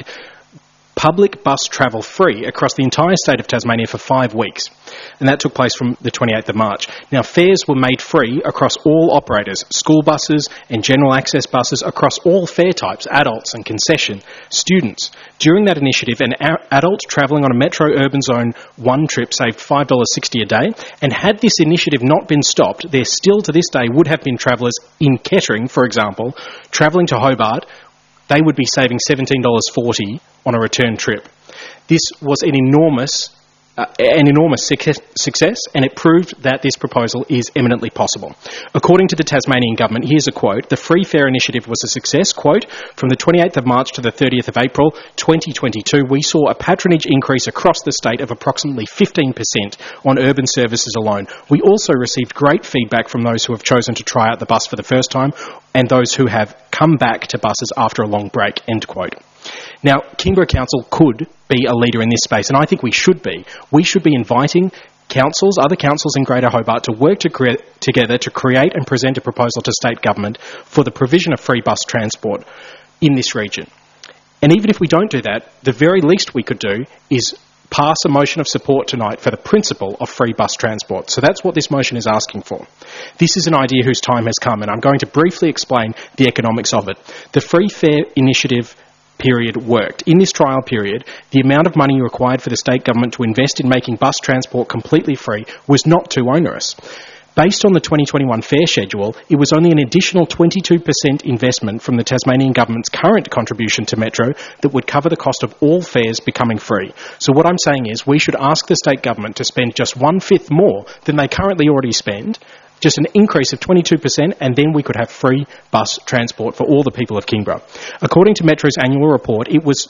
public bus travel free across the entire state of Tasmania for five weeks. And that took place from the twenty-eighth of March. Now, fares were made free across all operators, school buses and general access buses across all fare types, adults and concession, students. During that initiative, an a- adult travelling on a Metro Urban Zone one trip saved five dollars sixty a day. And had this initiative not been stopped, there still to this day would have been travellers in Kettering, for example, travelling to Hobart. They would be saving seventeen dollars forty on a return trip. This was an enormous, uh, an enormous success, and it proved that this proposal is eminently possible. According to the Tasmanian government, here's a quote: "The free fare initiative was a success." Quote, "From the twenty-eighth of March to the thirtieth of April twenty twenty-two, we saw a patronage increase across the state of approximately fifteen percent on urban services alone. We also received great feedback from those who have chosen to try out the bus for the first time and those who have come back to buses after a long break." End quote. Now, Kingborough Council could be a leader in this space, and I think we should be. We should be inviting councils, other councils in Greater Hobart, to work to cre- together to create and present a proposal to state government for the provision of free bus transport in this region. And even if we don't do that, the very least we could do is pass a motion of support tonight for the principle of free bus transport. So that's what this motion is asking for. This is an idea whose time has come, and I'm going to briefly explain the economics of it. The free fare initiative period worked. In this trial period, the amount of money required for the state government to invest in making bus transport completely free was not too onerous. Based on the twenty twenty-one fare schedule, it was only an additional twenty-two percent investment from the Tasmanian government's current contribution to Metro that would cover the cost of all fares becoming free. So what I'm saying is we should ask the state government to spend just one-fifth more than they currently already spend, just an increase of twenty-two percent, and then we could have free bus transport for all the people of Kingborough. According to Metro's annual report, it was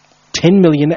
ten million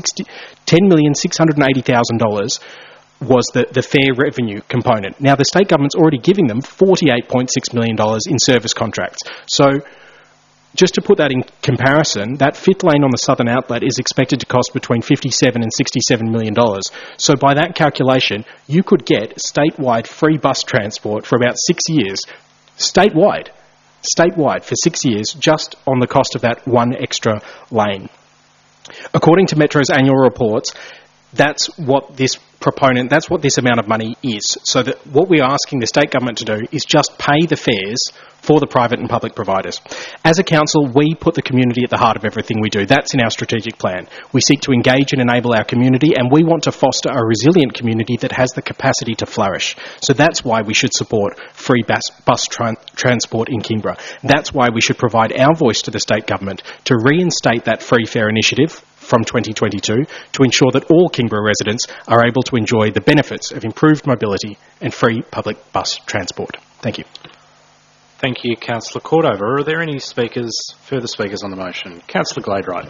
six hundred eighty thousand dollars was the, the fare revenue component. Now, the state government's already giving them forty-eight point six million dollars in service contracts. So, just to put that in comparison, that fifth lane on the southern outlet is expected to cost between fifty-seven and sixty-seven million dollars. So by that calculation, you could get statewide free bus transport for about six years. Statewide. Statewide for six years, just on the cost of that one extra lane. According to Metro's annual reports, that's what this proponent, that's what this amount of money is. So that what we're asking the state government to do is just pay the fares for the private and public providers. As a council, we put the community at the heart of everything we do. That's in our strategic plan. We seek to engage and enable our community, and we want to foster a resilient community that has the capacity to flourish. So that's why we should support free bus, bus tra- transport in Kingborough. That's why we should provide our voice to the state government to reinstate that free fare initiative from twenty twenty-two to ensure that all Kingborough residents are able to enjoy the benefits of improved mobility and free public bus transport. Thank you. Thank you, Councillor Cordover. Are there any speakers, further speakers on the motion? Councillor Gladwright.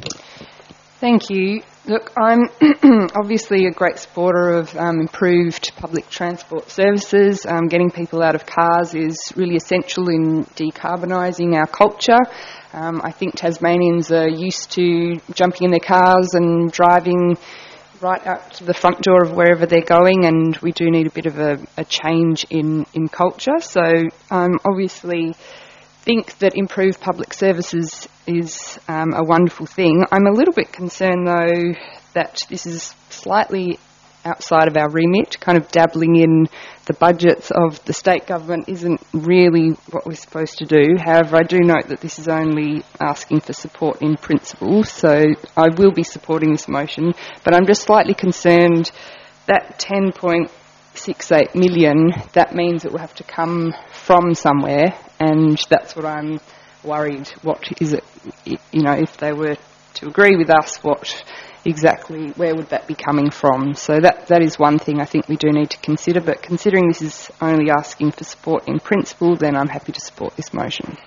Thank you. Look, I'm obviously a great supporter of um, improved public transport services. Um, getting people out of cars is really essential in decarbonising our culture. Um, I think Tasmanians are used to jumping in their cars and driving right out to the front door of wherever they're going, and we do need a bit of a, a change in, in culture. So um, obviously think that improved public services is um, a wonderful thing. I'm a little bit concerned, though, that this is slightly outside of our remit. Kind of dabbling in the budgets of the state government isn't really what we're supposed to do. However, I do note that this is only asking for support in principle, so I will be supporting this motion, but I'm just slightly concerned that ten point six eight million, that means it will have to come from somewhere, and that's what I'm worried. What is it, you know, if they were to agree with us, what exactly, where would that be coming from? So that that is one thing I think we do need to consider, but considering this is only asking for support in principle, then I'm happy to support this motion.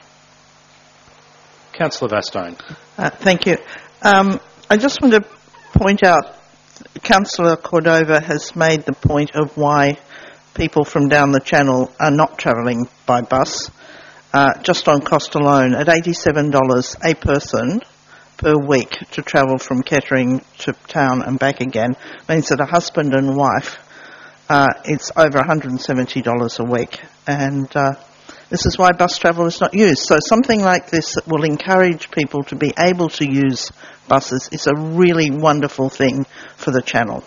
Councillor Vastone. Uh, thank you. Um, I just want to point out, Councillor Cordova has made the point of why people from down the channel are not travelling by bus, uh, just on cost alone, at eighty-seven dollars a person per week to travel from Kettering to town and back again, means that a husband and wife, uh, it's over one hundred seventy dollars a week. And uh, this is why bus travel is not used. So something like this that will encourage people to be able to use buses is a really wonderful thing for the channel.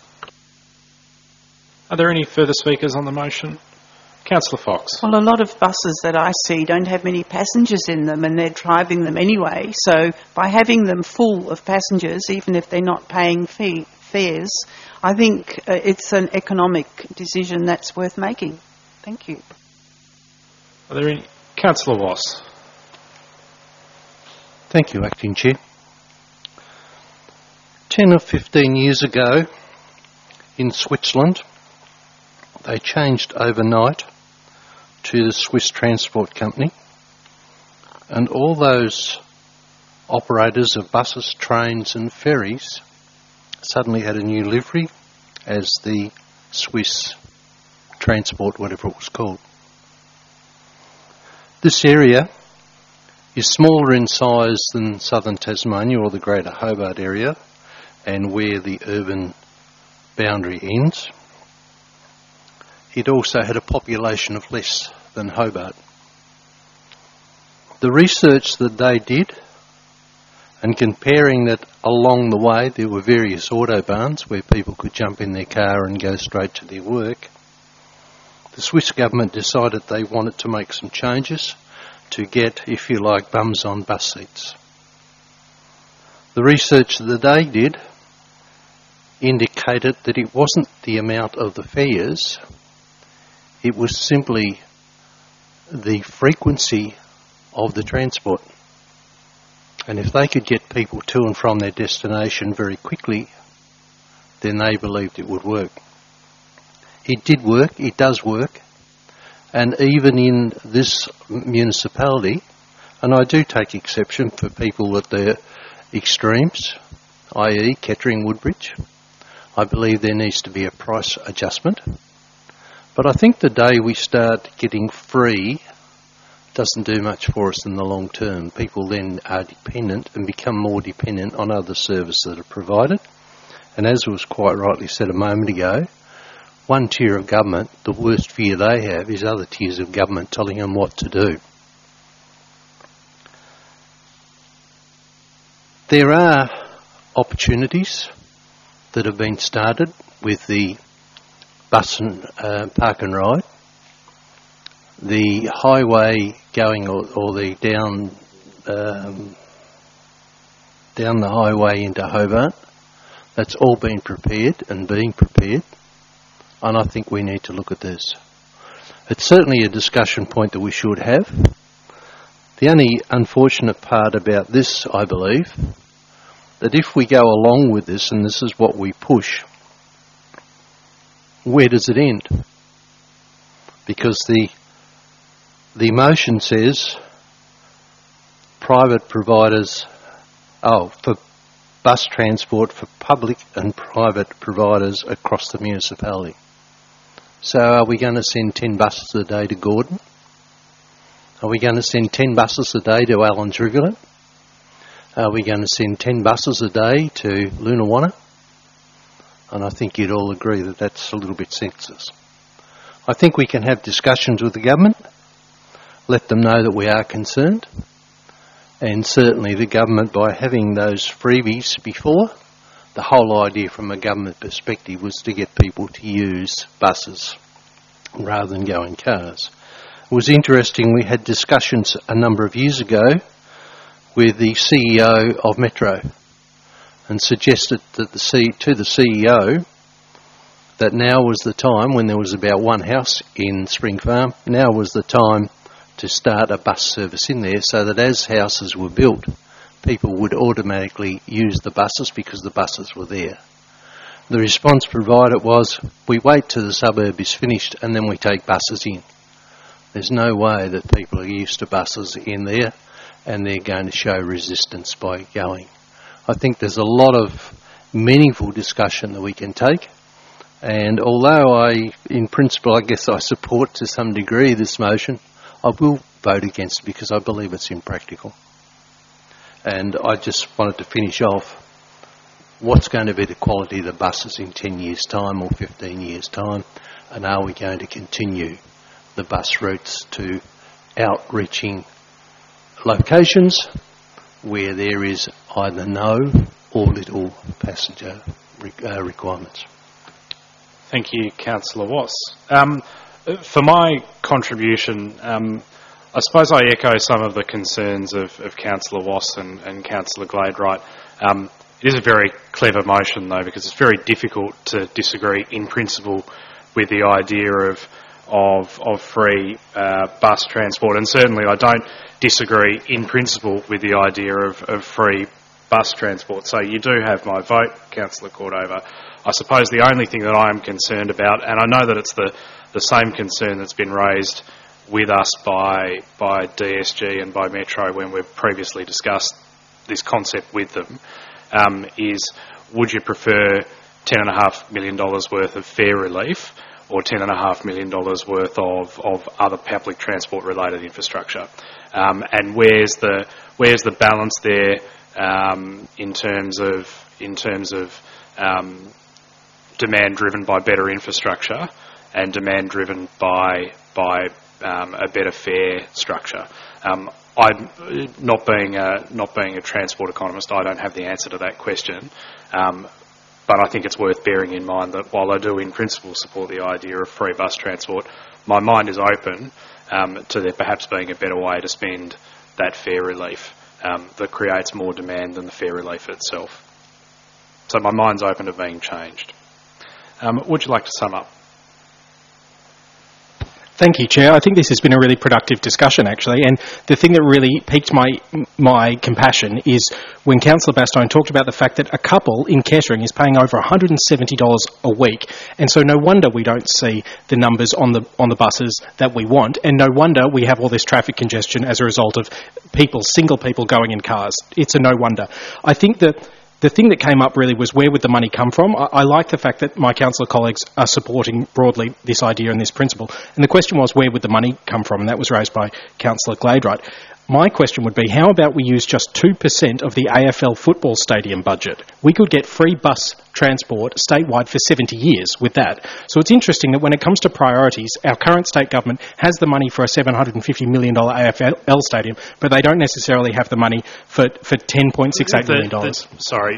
Are there any further speakers on the motion? Councillor Fox. Well, a lot of buses that I see don't have many passengers in them, and they're driving them anyway. So by having them full of passengers, even if they're not paying fee, fares, I think uh, it's an economic decision that's worth making. Thank you. Are there any? Councillor Wass. Thank you, Acting Chair. Ten or fifteen years ago in Switzerland, they changed overnight to the Swiss Transport Company, and all those operators of buses, trains and ferries suddenly had a new livery as the Swiss Transport, whatever it was called. This area is smaller in size than southern Tasmania or the Greater Hobart area, and where the urban boundary ends. It also had a population of less than Hobart. The research that they did, and comparing that along the way there were various autobahns where people could jump in their car and go straight to their work, the Swiss government decided they wanted to make some changes to get, if you like, bums on bus seats. The research that they did indicated that it wasn't the amount of the fares, it was simply the frequency of the transport. And if they could get people to and from their destination very quickly, then they believed it would work. It did work, it does work, and even in this municipality, and I do take exception for people at the extremes, that is. Kettering, Woodbridge, I believe there needs to be a price adjustment. But I think the day we start getting free doesn't do much for us in the long term. People then are dependent and become more dependent on other services that are provided. And as was quite rightly said a moment ago, one tier of government, the worst fear they have is other tiers of government telling them what to do. There are opportunities that have been started with the bus and uh, park and ride, the highway going or, or the down um, down the highway into Hobart. That's all been prepared and being prepared, and I think we need to look at this. It's certainly a discussion point that we should have. The only unfortunate part about this, I believe, that if we go along with this and this is what we push, where does it end? Because the the motion says private providers, oh, for bus transport for public and private providers across the municipality. So are we going to send ten buses a day to Gordon? Are we going to send ten buses a day to Allen's Rivulet? Are we going to send ten buses a day to Lunawanna? And I think you'd all agree that that's a little bit senseless. I think we can have discussions with the government, let them know that we are concerned, and certainly the government, by having those freebies before, the whole idea from a government perspective was to get people to use buses rather than go in cars. It was interesting, we had discussions a number of years ago with the C E O of Metro and suggested that the C- to the C E O that now was the time, when there was about one house in Spring Farm, now was the time to start a bus service in there so that as houses were built, people would automatically use the buses because the buses were there. The response provided was, we wait till the suburb is finished and then we take buses in. There's no way that people are used to buses in there and they're going to show resistance by going. I think there's a lot of meaningful discussion that we can take, and although I, in principle, I guess I support to some degree this motion, I will vote against it because I believe it's impractical. And I just wanted to finish off, what's going to be the quality of the buses in ten years' time or fifteen years' time, and are we going to continue the bus routes to outreaching locations where there is either no or little passenger re- uh, requirements? Thank you, Councillor Wass. Um, for my contribution, um, I suppose I echo some of the concerns of, of Councillor Wass and, and Councillor Gladright. Um, it is a very clever motion, though, because it's very difficult to disagree in principle with the idea of of, of free uh, bus transport, and certainly I don't disagree in principle with the idea of, of free bus transport. So you do have my vote, Councillor Cordova. I suppose the only thing that I am concerned about, and I know that it's the, the same concern that's been raised with us by by D S G and by Metro when we've previously discussed this concept with them, um, is would you prefer ten point five million dollars worth of fare relief or ten point five million dollars worth of, of other public transport related infrastructure? Um, and where's the where's the balance there um, in terms of in terms of um, demand driven by better infrastructure and demand driven by by um, a better fare structure? Um, I'm not being a, not being a transport economist, I don't have the answer to that question. Um, But I think it's worth bearing in mind that while I do in principle support the idea of free bus transport, my mind is open um, to there perhaps being a better way to spend that fare relief um, that creates more demand than the fare relief itself. So my mind's open to being changed. Um, would you like to sum up? Thank you, Chair. I think this has been a really productive discussion, actually, and the thing that really piqued my my compassion is when Councillor Bastone talked about the fact that a couple in Kettering is paying over one hundred seventy dollars a week, and so no wonder we don't see the numbers on the on the buses that we want, and no wonder we have all this traffic congestion as a result of people, single people going in cars. It's a no wonder. I think that the thing that came up really was where would the money come from? I, I like the fact that my councillor colleagues are supporting broadly this idea and this principle. And the question was, where would the money come from? And that was raised by Councillor Gladright. My question would be, how about we use just two percent of the A F L football stadium budget? We could get free bus transport statewide for seventy years with that. So it's interesting that when it comes to priorities, our current state government has the money for a seven hundred fifty million dollars A F L stadium, but they don't necessarily have the money for, for ten point six eight million dollars. The, the, sorry,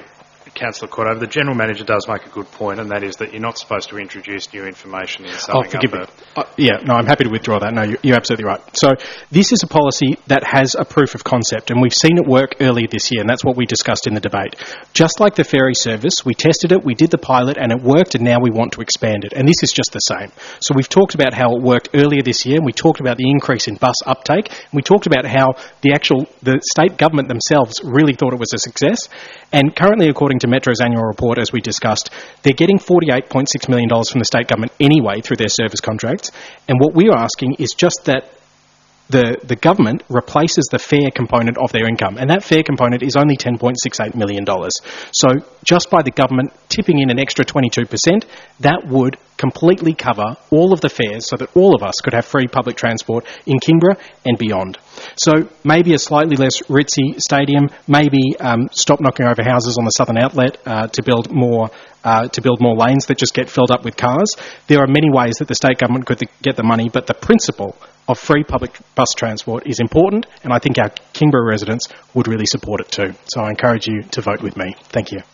Councillor Cordova, the General Manager does make a good point, and that is that you're not supposed to introduce new information in summing Oh, forgive up me. a- Uh, yeah, no, I'm happy to withdraw that. No, you're, you're absolutely right. So this is a policy that has a proof of concept, and we've seen it work earlier this year, and that's what we discussed in the debate. Just like the ferry service, we tested it, we did the pilot, and it worked, and now we want to expand it. And this is just the same. So we've talked about how it worked earlier this year, and we talked about the increase in bus uptake, and we talked about how the actual, the state government themselves really thought it was a success. And currently, according to Metro's annual report, as we discussed, they're getting forty-eight point six million dollars from the state government anyway through their service contracts. And what we're asking is just that the, the government replaces the fare component of their income, and that fare component is only ten point six eight million dollars. So just by the government tipping in an extra twenty-two percent, that would completely cover all of the fares so that all of us could have free public transport in Kingborough and beyond. So maybe a slightly less ritzy stadium, maybe um, stop knocking over houses on the southern outlet uh, to build more uh, to build more lanes that just get filled up with cars. There are many ways that the state government could th- get the money, but the principle of free public bus transport is important, and I think our Kingborough residents would really support it too. So I encourage you to vote with me. Thank you.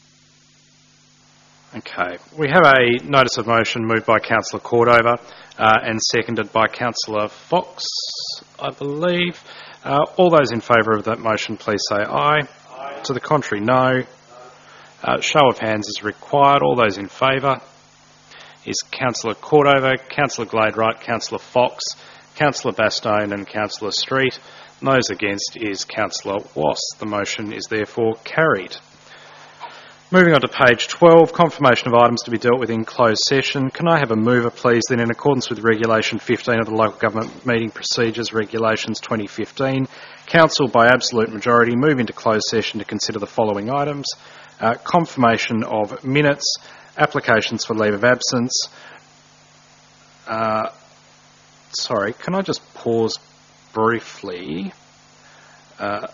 Okay. We have a notice of motion moved by Councillor Cordova uh, and seconded by Councillor Fox, I believe. Uh, all those in favour of that motion, please say aye. Aye. To the contrary, no. Uh, show of hands is required. All those in favour is Councillor Cordova, Councillor Gladwright, Councillor Fox, Councillor Bastone and Councillor Street. Those against is Councillor Wass. The motion is therefore carried. Moving on to page twelve, confirmation of items to be dealt with in closed session. Can I have a mover, please, then in accordance with Regulation fifteen of the Local Government Meeting Procedures Regulations twenty fifteen, Council by absolute majority move into closed session to consider the following items. Uh, confirmation of minutes, applications for leave of absence. Uh, sorry, can I just pause briefly? Uh,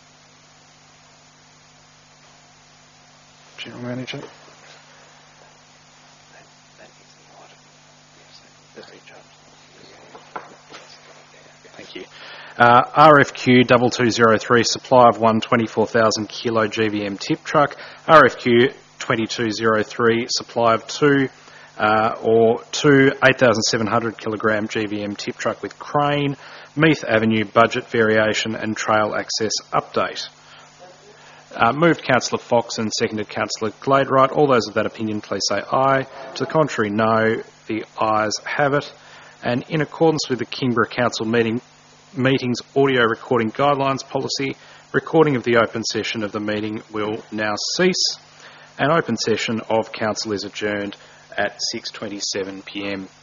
General Manager. Thank you. Uh, R F Q two two zero three, supply of one twenty-four thousand kilo G V M tip truck. R F Q twenty-two zero three, supply of two uh, or two eight thousand seven hundred kilogram G V M tip truck with crane. Meath Avenue budget variation and trail access update. Uh, moved Councillor Fox and seconded Councillor Gladwright. All those of that opinion, please say aye. To the contrary, no. The ayes have it. And in accordance with the Kingborough Council meeting, meetings audio recording guidelines policy, recording of the open session of the meeting will now cease. An open session of Council is adjourned at six twenty-seven p m.